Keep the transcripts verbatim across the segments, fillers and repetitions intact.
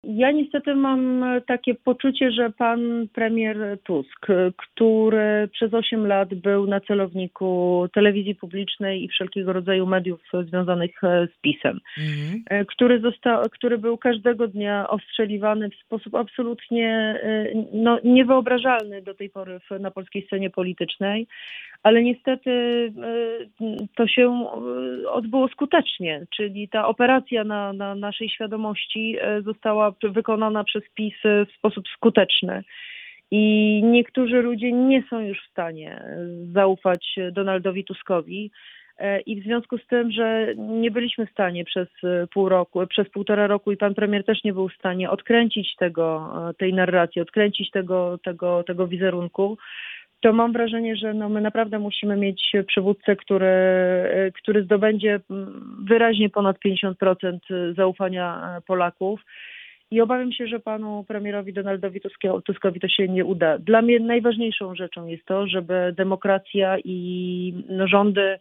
Ja niestety mam takie poczucie, że pan premier Tusk, który przez osiem lat był na celowniku telewizji publicznej i wszelkiego rodzaju mediów związanych z PiS-em, Mhm. który, został, który był każdego dnia ostrzeliwany w sposób absolutnie no, niewyobrażalny do tej pory w, na polskiej scenie politycznej, ale niestety to się odbyło skutecznie, czyli ta operacja na, na naszej świadomości została wykonana przez PiS w sposób skuteczny. I niektórzy ludzie nie są już w stanie zaufać Donaldowi Tuskowi. I w związku z tym, że nie byliśmy w stanie przez pół roku, przez półtora roku i pan premier też nie był w stanie odkręcić tego, tej narracji, odkręcić tego, tego, tego wizerunku, to mam wrażenie, że no my naprawdę musimy mieć przywódcę, który, który zdobędzie wyraźnie ponad pięćdziesiąt procent zaufania Polaków. I obawiam się, że panu premierowi Donaldowi Tuskowi to się nie uda. Dla mnie najważniejszą rzeczą jest to, żeby demokracja i no, rządy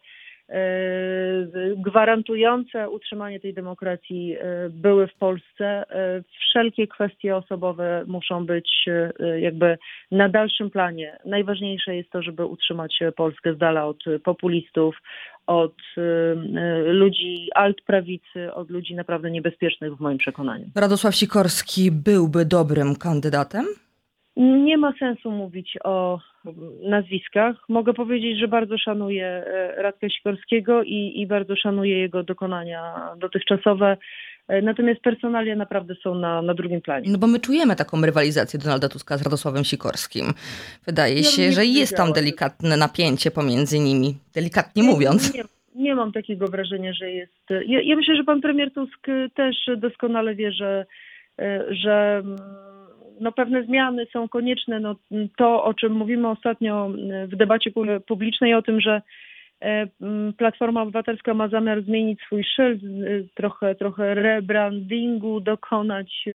gwarantujące utrzymanie tej demokracji były w Polsce. Wszelkie kwestie osobowe muszą być jakby na dalszym planie. Najważniejsze jest to, żeby utrzymać Polskę z dala od populistów, od ludzi alt-prawicy, od ludzi naprawdę niebezpiecznych w moim przekonaniu. Radosław Sikorski byłby dobrym kandydatem? Nie ma sensu mówić o nazwiskach. Mogę powiedzieć, że bardzo szanuję Radka Sikorskiego i, i bardzo szanuję jego dokonania dotychczasowe. Natomiast personalia naprawdę są na, na drugim planie. No bo my czujemy taką rywalizację Donalda Tuska z Radosławem Sikorskim. Wydaje Ja się, że jest tam delikatne napięcie pomiędzy nimi, delikatnie nie, mówiąc. Nie, nie mam takiego wrażenia, że jest... Ja, ja myślę, że pan premier Tusk też doskonale wie, że, że no pewne zmiany są konieczne. No to, o czym mówimy ostatnio w debacie publicznej, o tym, że Platforma Obywatelska ma zamiar zmienić swój szyld, trochę, trochę rebrandingu dokonać